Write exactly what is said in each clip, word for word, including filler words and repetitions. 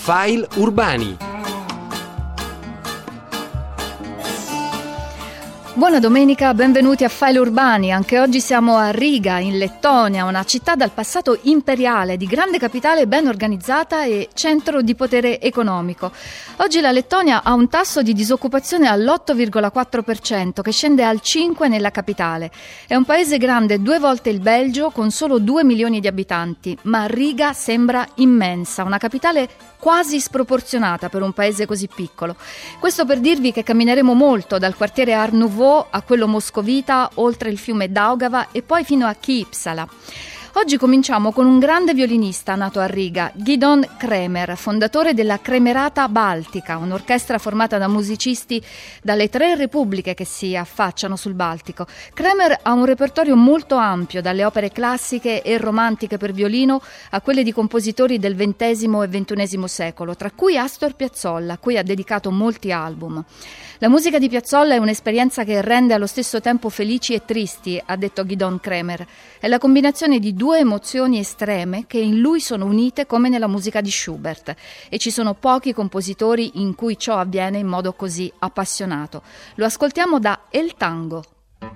File Urbani. Buona domenica, benvenuti a File Urbani. Anche oggi siamo a Riga, in Lettonia, una città dal passato imperiale, di grande capitale ben organizzata e centro di potere economico. Oggi la Lettonia ha un tasso di disoccupazione all'otto virgola quattro per cento, che scende al cinque per cento nella capitale. È un paese grande due volte il Belgio, con solo due milioni di abitanti, ma Riga sembra immensa, una capitale quasi sproporzionata per un paese così piccolo. Questo per dirvi che cammineremo molto dal quartiere Art Nouveau a quello moscovita, oltre il fiume Daugava e poi fino a Kiipsala. Oggi cominciamo con un grande violinista nato a Riga, Gidon Kremer, fondatore della Kremerata Baltica, un'orchestra formata da musicisti dalle tre repubbliche che si affacciano sul Baltico. Kremer ha un repertorio molto ampio, dalle opere classiche e romantiche per violino a quelle di compositori del ventesimo e ventunesimo secolo, tra cui Astor Piazzolla, a cui ha dedicato molti album. La musica di Piazzolla è un'esperienza che rende allo stesso tempo felici e tristi, ha detto Gidon Kremer. È la combinazione di due emozioni estreme che in lui sono unite come nella musica di Schubert, e ci sono pochi compositori in cui ciò avviene in modo così appassionato. Lo ascoltiamo da El Tango.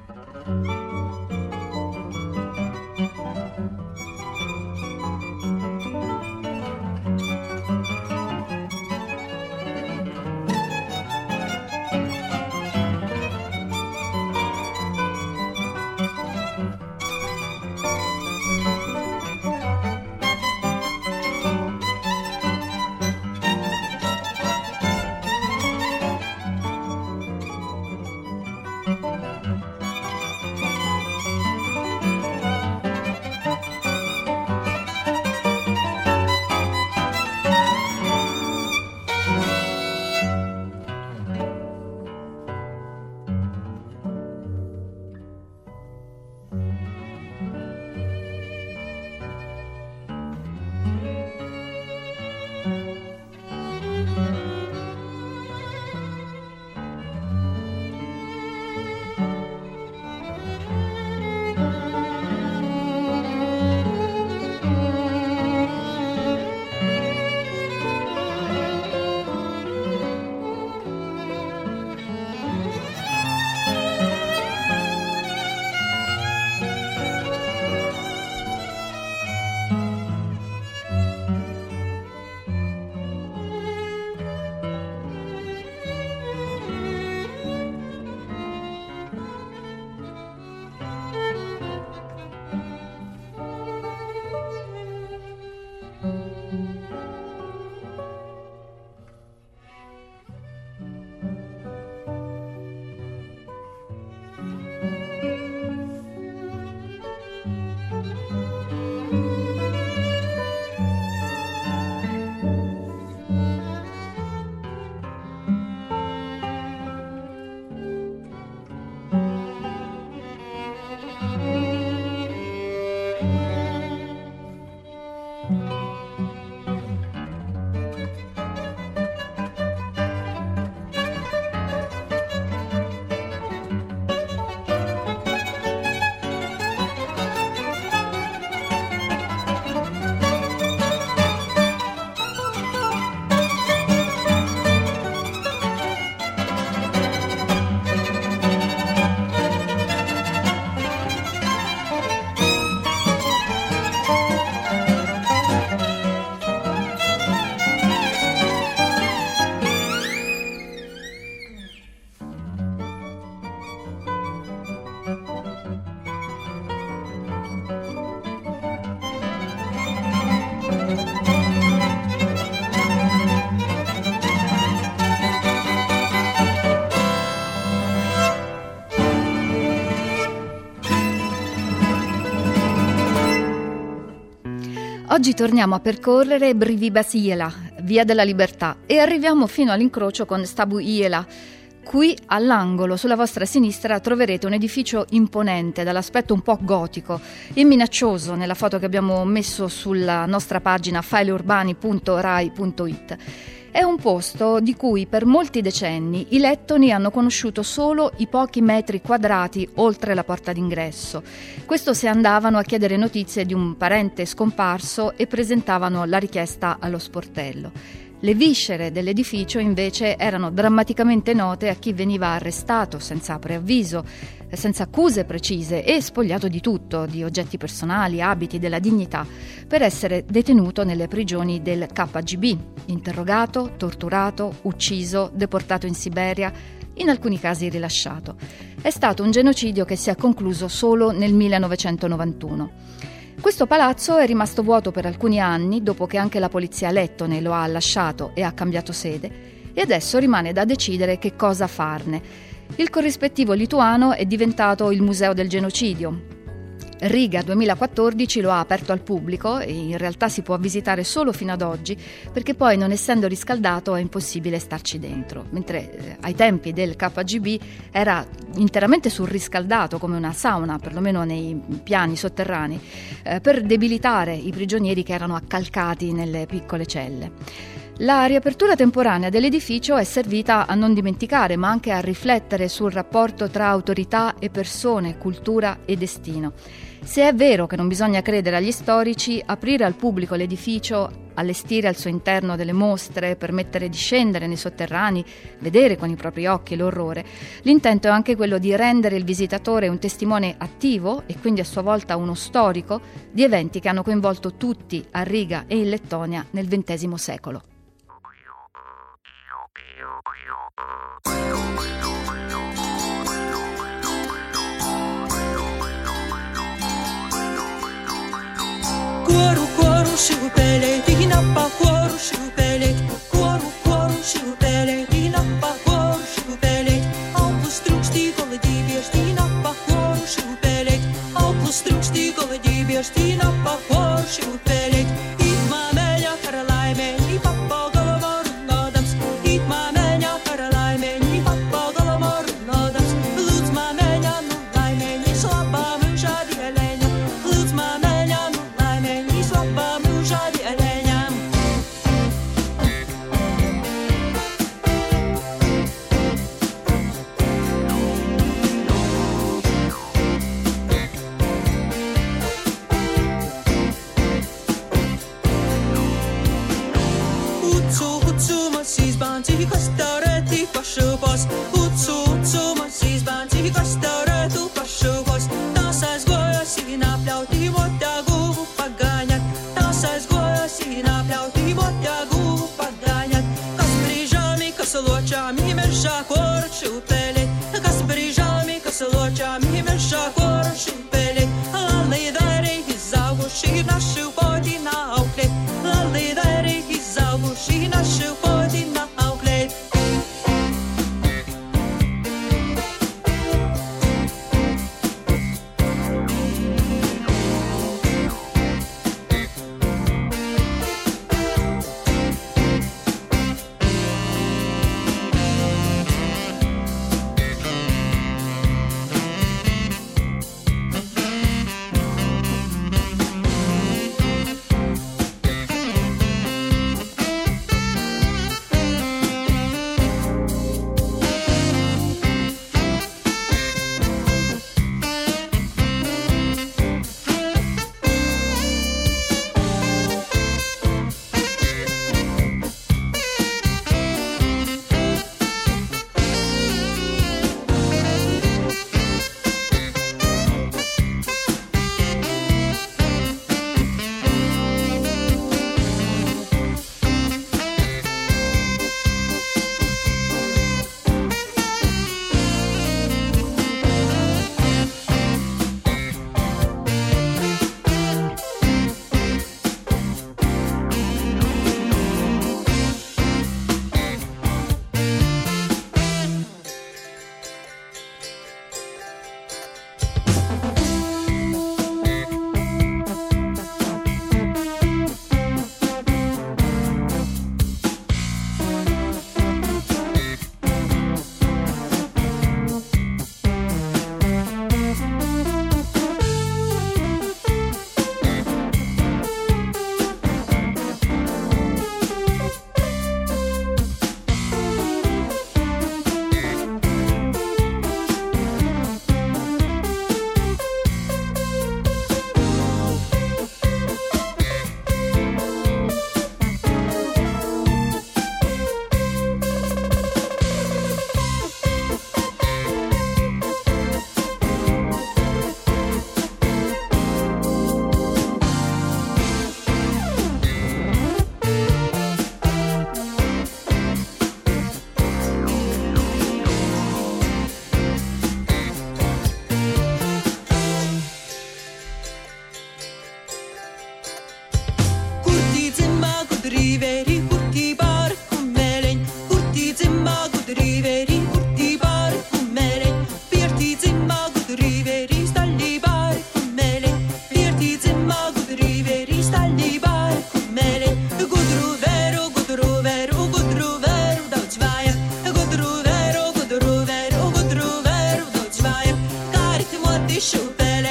Oggi torniamo a percorrere Brivibasiela, via della Libertà, e arriviamo fino all'incrocio con Stabuiela. Qui, all'angolo, sulla vostra sinistra, troverete un edificio imponente, dall'aspetto un po' gotico e minaccioso nella foto che abbiamo messo sulla nostra pagina file urbani punto rai punto it. È un posto di cui per molti decenni i lettoni hanno conosciuto solo i pochi metri quadrati oltre la porta d'ingresso. Questo se andavano a chiedere notizie di un parente scomparso e presentavano la richiesta allo sportello. Le viscere dell'edificio invece erano drammaticamente note a chi veniva arrestato senza preavviso, senza accuse precise e spogliato di tutto, di oggetti personali, abiti, della dignità, per essere detenuto nelle prigioni del K G B, interrogato, torturato, ucciso, deportato in Siberia, in alcuni casi rilasciato. È stato un genocidio che si è concluso solo nel millenovecentonovantuno. Questo palazzo è rimasto vuoto per alcuni anni, dopo che anche la polizia lettone lo ha lasciato e ha cambiato sede, e adesso rimane da decidere che cosa farne. Il corrispettivo lituano è diventato il Museo del Genocidio. Riga duemilaquattordici lo ha aperto al pubblico e in realtà si può visitare solo fino ad oggi, perché poi, non essendo riscaldato, è impossibile starci dentro, mentre eh, ai tempi del K G B era interamente surriscaldato, come una sauna, perlomeno nei piani sotterranei, eh, per debilitare i prigionieri che erano accalcati nelle piccole celle. La riapertura temporanea dell'edificio è servita a non dimenticare, ma anche a riflettere sul rapporto tra autorità e persone, cultura e destino. Se è vero che non bisogna credere agli storici, aprire al pubblico l'edificio, allestire al suo interno delle mostre, permettere di scendere nei sotterranei, vedere con i propri occhi l'orrore, l'intento è anche quello di rendere il visitatore un testimone attivo e quindi a sua volta uno storico di eventi che hanno coinvolto tutti a Riga e in Lettonia nel ventesimo secolo. Kuoru, kuoru, shiupele, tihinappa, kuoru, shiupele, kuoru, kuoru, shiupele, tihinappa, kuoru, shiupele, auklus trūkstī kolektīvieš, tihinappa, kuoru, shiupele, auklus trūkstī kolektīvieš, tihinappa, kuoru, shiupele, itma meļa karalaime, ni pappa galomorunodams, itma meļa karalaime, ni pappa galomorunodams, lūdz ma meļa nu laime, ni slabā mūžā dieleņa, lūdz ma meļa nu laime, ni slabā mūžā dieleņa.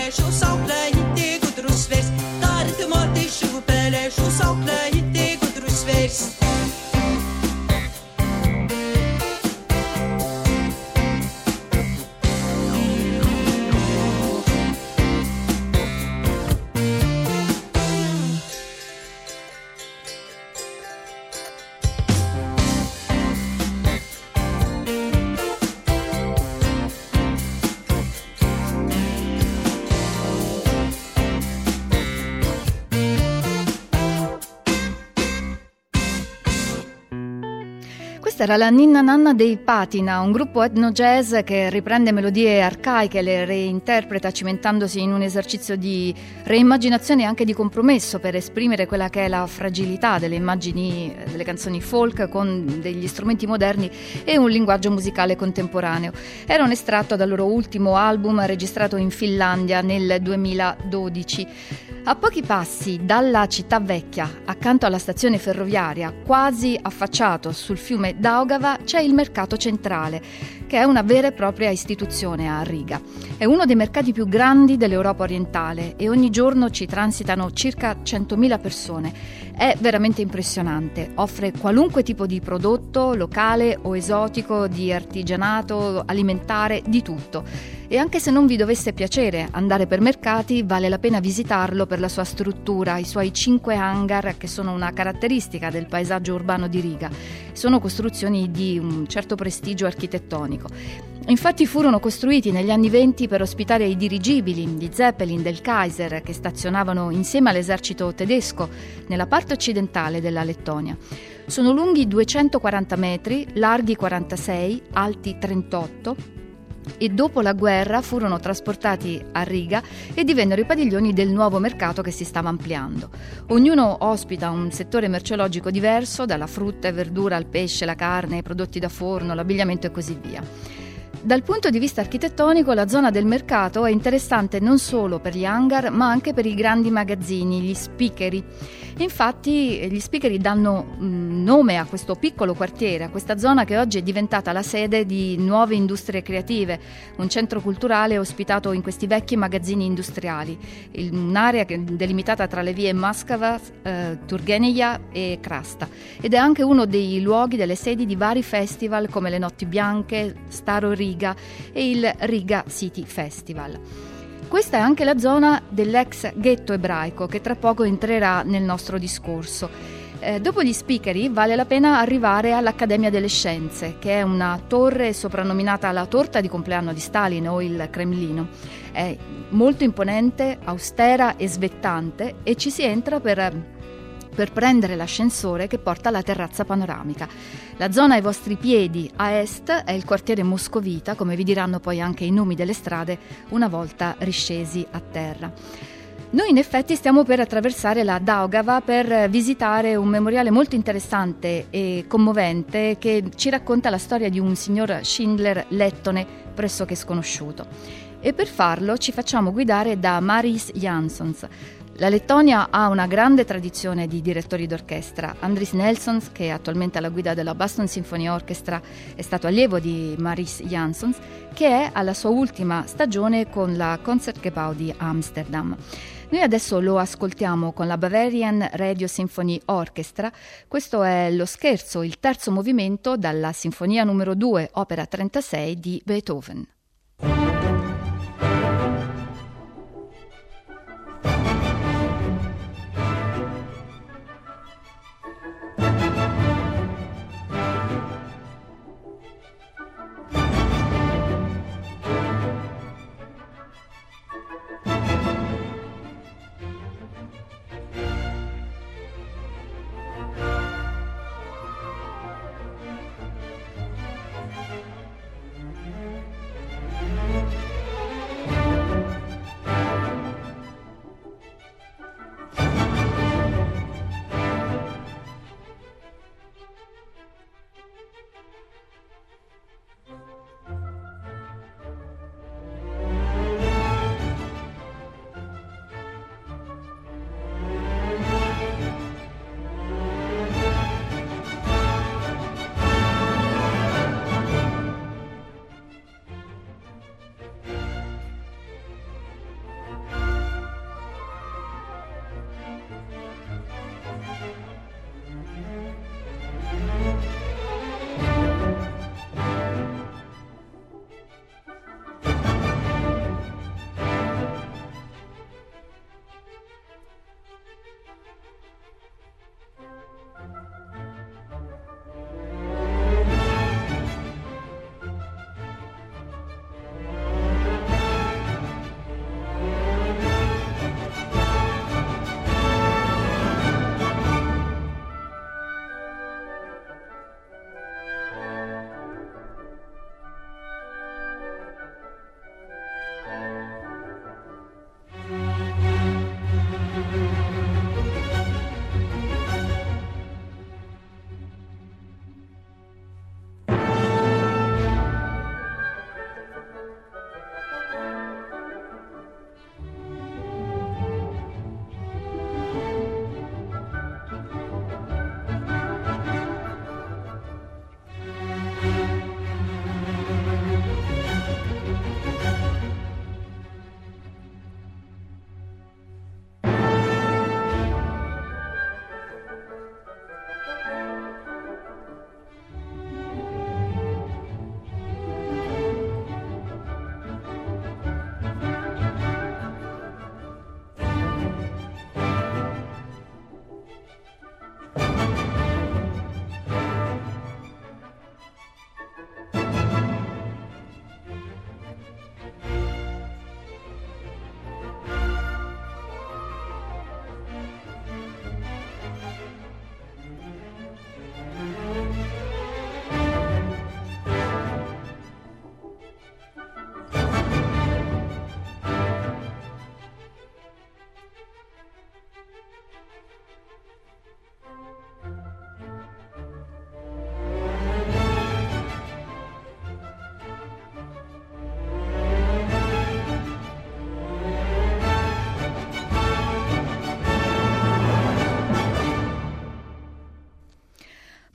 pele, și o saclă hinte cu drusvers. Dar te mote și pele, și o saclă hinte cu drusvers. Questa era la Ninna Nanna dei Patina, un gruppo etno jazz che riprende melodie arcaiche, le reinterpreta cimentandosi in un esercizio di reimmaginazione e anche di compromesso per esprimere quella che è la fragilità delle immagini delle canzoni folk con degli strumenti moderni e un linguaggio musicale contemporaneo. Era un estratto dal loro ultimo album registrato in Finlandia nel duemiladodici. A pochi passi dalla città vecchia, accanto alla stazione ferroviaria, quasi affacciato sul fiume Daugava, c'è il mercato centrale, che è una vera e propria istituzione a Riga. È uno dei mercati più grandi dell'Europa orientale e ogni giorno ci transitano circa centomila persone. È veramente impressionante, offre qualunque tipo di prodotto, locale o esotico, di artigianato, alimentare, di tutto. E anche se non vi dovesse piacere andare per mercati, vale la pena visitarlo per la sua struttura, i suoi cinque hangar che sono una caratteristica del paesaggio urbano di Riga. Sono costruzioni di un certo prestigio architettonico. Infatti furono costruiti negli anni venti per ospitare i dirigibili di Zeppelin del Kaiser che stazionavano insieme all'esercito tedesco nella parte occidentale della Lettonia. Sono lunghi duecentoquaranta metri, larghi quarantasei, alti trentotto e dopo la guerra furono trasportati a Riga e divennero i padiglioni del nuovo mercato che si stava ampliando. Ognuno ospita un settore merceologico diverso, dalla frutta e verdura al pesce, la carne, i prodotti da forno, l'abbigliamento e così via. Dal punto di vista architettonico, la zona del mercato è interessante non solo per gli hangar, ma anche per i grandi magazzini, gli spicheri. Infatti, gli spicheri danno mh, nome a questo piccolo quartiere, a questa zona che oggi è diventata la sede di nuove industrie creative, un centro culturale ospitato in questi vecchi magazzini industriali, in un'area delimitata tra le vie Mascava, eh, Turgeneja e Krasta, ed è anche uno dei luoghi delle sedi di vari festival come le Notti Bianche, Staro Riga e il Riga City Festival. Questa è anche la zona dell'ex ghetto ebraico che tra poco entrerà nel nostro discorso. Eh, dopo gli spicheri vale la pena arrivare all'Accademia delle Scienze, che è una torre soprannominata la torta di compleanno di Stalin o il Cremlino. È molto imponente, austera e svettante e ci si entra per per prendere l'ascensore che porta alla terrazza panoramica. La zona ai vostri piedi a est è il quartiere moscovita, come vi diranno poi anche i nomi delle strade una volta riscesi a terra. Noi in effetti stiamo per attraversare la Daugava per visitare un memoriale molto interessante e commovente che ci racconta la storia di un signor Schindler lettone pressoché sconosciuto. E per farlo ci facciamo guidare da Maris Jansons. La Lettonia ha una grande tradizione di direttori d'orchestra. Andris Nelsons, che è attualmente alla guida della Boston Symphony Orchestra, è stato allievo di Maris Jansons, che è alla sua ultima stagione con la Concertgebouw di Amsterdam. Noi adesso lo ascoltiamo con la Bavarian Radio Symphony Orchestra. Questo è lo scherzo, il terzo movimento dalla Sinfonia numero due, opera trentasei di Beethoven.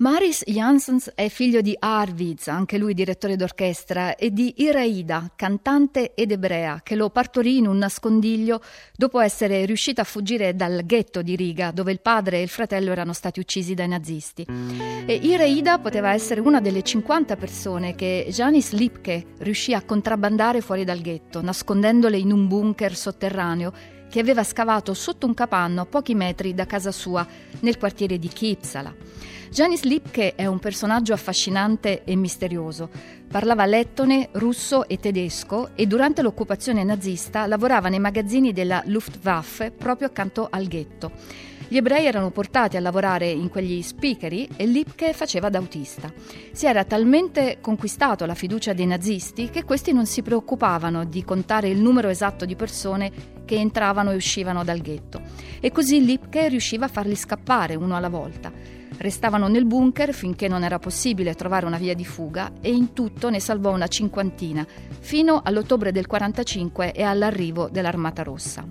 Maris Janssens è figlio di Arvids, anche lui direttore d'orchestra, e di Iraida, cantante ed ebrea, che lo partorì in un nascondiglio dopo essere riuscita a fuggire dal ghetto di Riga, dove il padre e il fratello erano stati uccisi dai nazisti. E Iraida poteva essere una delle cinquanta persone che Janis Lipke riuscì a contrabbandare fuori dal ghetto, nascondendole in un bunker sotterraneo che aveva scavato sotto un capanno a pochi metri da casa sua, nel quartiere di Kipsala. Janis Lipke è un personaggio affascinante e misterioso. Parlava lettone, russo e tedesco e durante l'occupazione nazista lavorava nei magazzini della Luftwaffe proprio accanto al ghetto. Gli ebrei erano portati a lavorare in quegli spicheri e Lipke faceva da autista. Si era talmente conquistato la fiducia dei nazisti che questi non si preoccupavano di contare il numero esatto di persone che entravano e uscivano dal ghetto. E così Lipke riusciva a farli scappare uno alla volta. Restavano nel bunker finché non era possibile trovare una via di fuga e in tutto ne salvò una cinquantina, fino all'ottobre del quarantacinque e all'arrivo dell'Armata Rossa.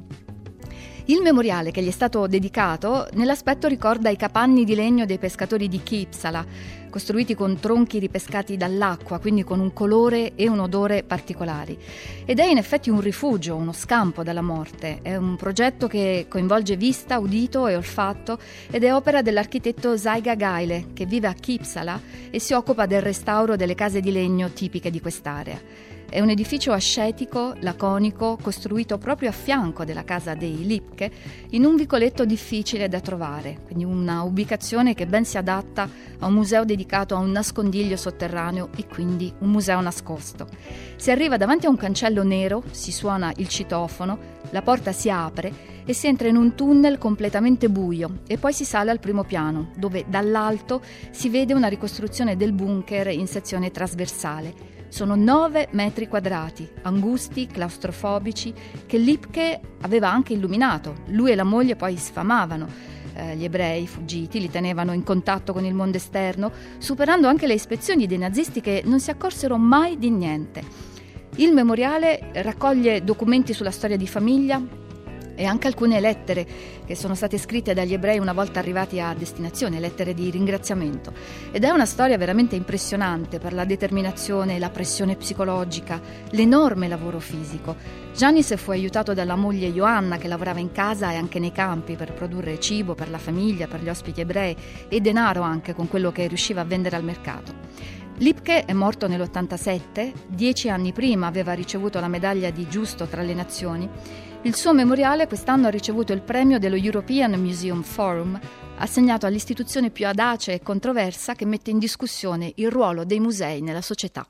Il memoriale che gli è stato dedicato nell'aspetto ricorda i capanni di legno dei pescatori di Kipsala, costruiti con tronchi ripescati dall'acqua, quindi con un colore e un odore particolari. Ed è in effetti un rifugio, uno scampo dalla morte. È un progetto che coinvolge vista, udito e olfatto ed è opera dell'architetto Zaiga Gaile, che vive a Kipsala e si occupa del restauro delle case di legno tipiche di quest'area. È un edificio ascetico, laconico, costruito proprio a fianco della casa dei Lipke, in un vicoletto difficile da trovare, quindi una ubicazione che ben si adatta a un museo dedicato a un nascondiglio sotterraneo e quindi un museo nascosto. Si arriva davanti a un cancello nero, si suona il citofono, la porta si apre e si entra in un tunnel completamente buio e poi si sale al primo piano, dove dall'alto si vede una ricostruzione del bunker in sezione trasversale. Sono nove metri quadrati, angusti, claustrofobici, che Lipke aveva anche illuminato. Lui e la moglie poi sfamavano. Eh, gli ebrei fuggiti li tenevano in contatto con il mondo esterno, superando anche le ispezioni dei nazisti che non si accorsero mai di niente. Il memoriale raccoglie documenti sulla storia di famiglia e anche alcune lettere che sono state scritte dagli ebrei una volta arrivati a destinazione, lettere di ringraziamento. Ed è una storia veramente impressionante per la determinazione, la pressione psicologica, l'enorme lavoro fisico. Janis fu aiutato dalla moglie Johanna, che lavorava in casa e anche nei campi per produrre cibo per la famiglia, per gli ospiti ebrei e denaro anche con quello che riusciva a vendere al mercato. Lipke è morto nell'ottantasette, dieci anni prima aveva ricevuto la medaglia di Giusto tra le nazioni. Il suo memoriale quest'anno ha ricevuto il premio dello European Museum Forum, assegnato all'istituzione più audace e controversa che mette in discussione il ruolo dei musei nella società.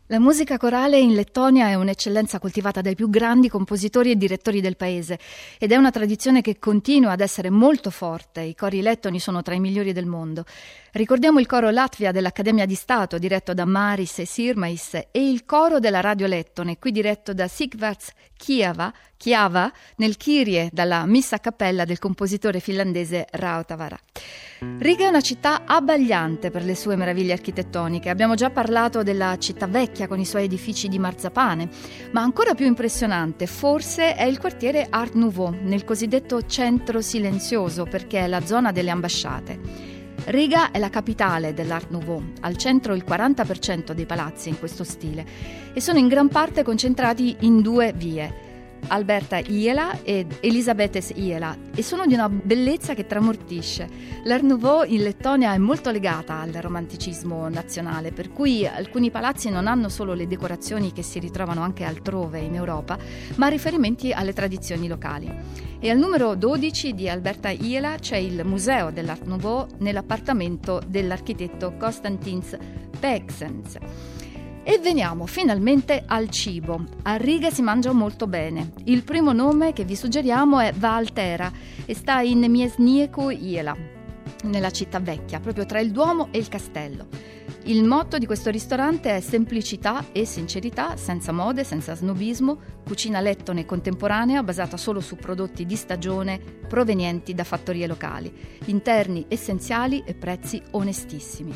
La musica corale in Lettonia è un'eccellenza coltivata dai più grandi compositori e direttori del paese ed è una tradizione che continua ad essere molto forte. I cori lettoni sono tra i migliori del mondo. Ricordiamo il coro Latvia dell'Accademia di Stato, diretto da Maris e Sirmais, e il coro della Radio Lettone, qui diretto da Sigvards Kiava, Chiava, nel Kyrie, dalla missa a cappella del compositore finlandese Rautavaara. Riga è una città abbagliante per le sue meraviglie architettoniche. Abbiamo già parlato della città vecchia con i suoi edifici di marzapane, ma ancora più impressionante forse è il quartiere Art Nouveau, nel cosiddetto centro silenzioso, perché è la zona delle ambasciate. Riga è la capitale dell'Art Nouveau, al centro il quaranta per cento dei palazzi in questo stile e sono in gran parte concentrati in due vie, Alberta Iela ed Elisabetes Iela, e sono di una bellezza che tramortisce. L'Art Nouveau in Lettonia è molto legata al romanticismo nazionale, per cui alcuni palazzi non hanno solo le decorazioni che si ritrovano anche altrove in Europa, ma riferimenti alle tradizioni locali. E al numero dodici di Alberta Iela c'è il museo dell'Art Nouveau nell'appartamento dell'architetto Konstantins Peksens. E veniamo finalmente al cibo. A Riga si mangia molto bene. Il primo nome che vi suggeriamo è Valtera e sta in Miesnieku Iela, nella città vecchia, proprio tra il Duomo e il castello. Il motto di questo ristorante è semplicità e sincerità, senza mode, senza snobismo, cucina lettone contemporanea basata solo su prodotti di stagione provenienti da fattorie locali, interni essenziali e prezzi onestissimi.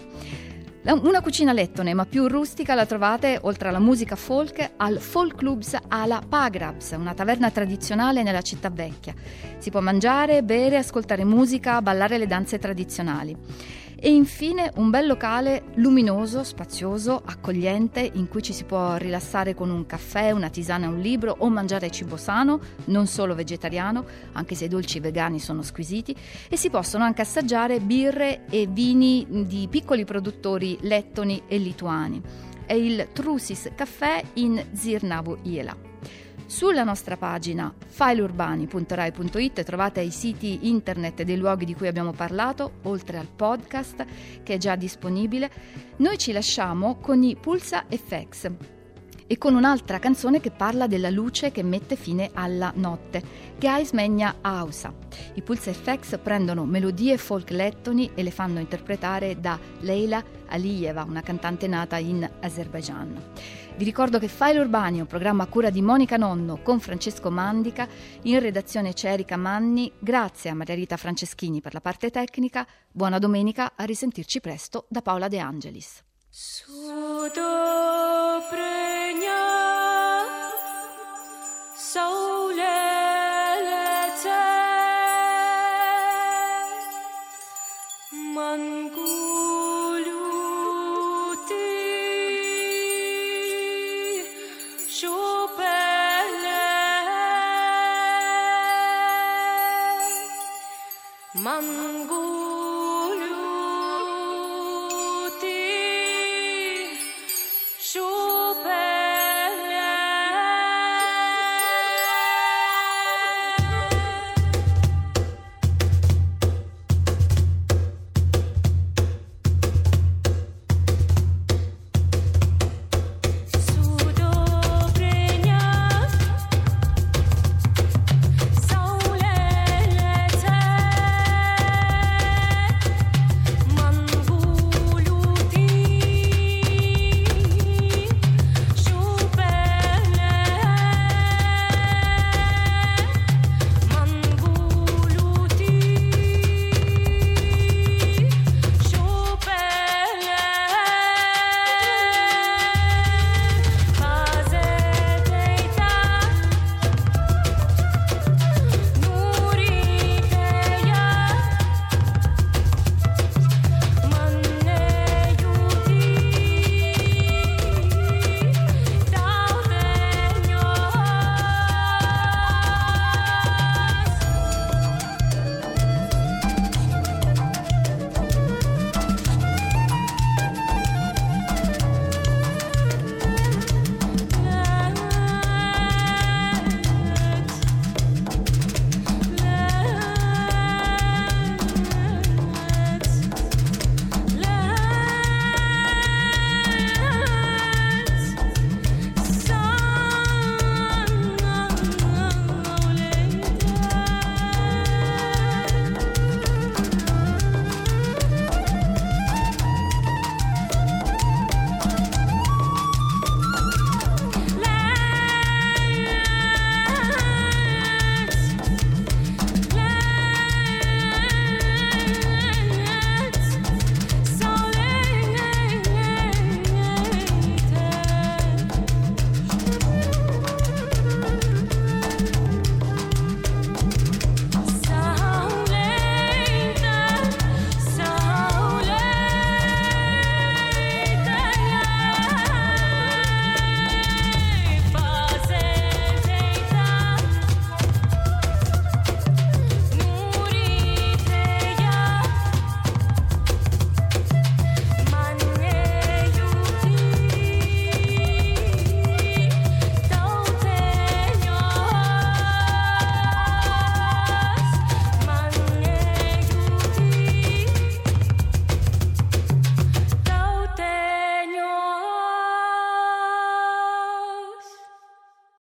Una cucina lettone, ma più rustica, la trovate, oltre alla musica folk, al Folk Clubs alla Pagrabs, una taverna tradizionale nella città vecchia. Si può mangiare, bere, ascoltare musica, ballare le danze tradizionali. E infine un bel locale luminoso, spazioso, accogliente, in cui ci si può rilassare con un caffè, una tisana e un libro, o mangiare cibo sano, non solo vegetariano, anche se i dolci vegani sono squisiti, e si possono anche assaggiare birre e vini di piccoli produttori lettoni e lituani. È il Trusis Caffè in Zirnavu Iela. Sulla nostra pagina fileurbani punto rai punto it trovate i siti internet dei luoghi di cui abbiamo parlato, oltre al podcast che è già disponibile. Noi ci lasciamo con i Pulsa F X e con un'altra canzone che parla della luce che mette fine alla notte, Gais Megna Ausa. I Pulsa F X prendono melodie folk lettoni e le fanno interpretare da Leila Aliyeva, una cantante nata in Azerbaigian. Vi ricordo che File Urbani è un programma a cura di Monica Nonno con Francesco Mandica, in redazione c'è Erika Manni, grazie a Maria Rita Franceschini per la parte tecnica, buona domenica, a risentirci presto da Paola De Angelis. Mangu